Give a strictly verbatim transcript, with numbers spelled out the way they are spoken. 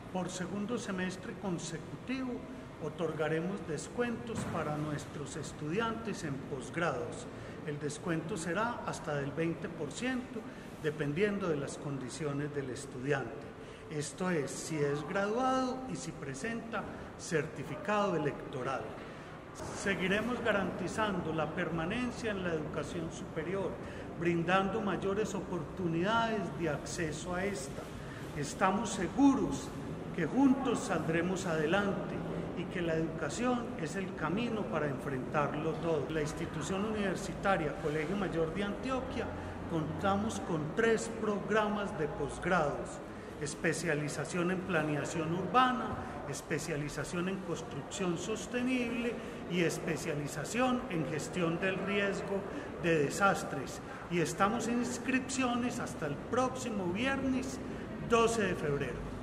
Por segundo semestre consecutivo, otorgaremos descuentos para nuestros estudiantes en posgrados. El descuento será hasta del veinte por ciento, dependiendo de las condiciones del estudiante. Esto es, si es graduado y si presenta certificado electoral. Seguiremos garantizando la permanencia en la educación superior, brindando mayores oportunidades de acceso a esta. Estamos seguros que juntos saldremos adelante y que la educación es el camino para enfrentarlo todo. La institución universitaria Colegio Mayor de Antioquia contamos con tres programas de posgrados: especialización en planeación urbana, especialización en construcción sostenible y especialización en gestión del riesgo de desastres. Y estamos en inscripciones hasta el próximo viernes doce de febrero.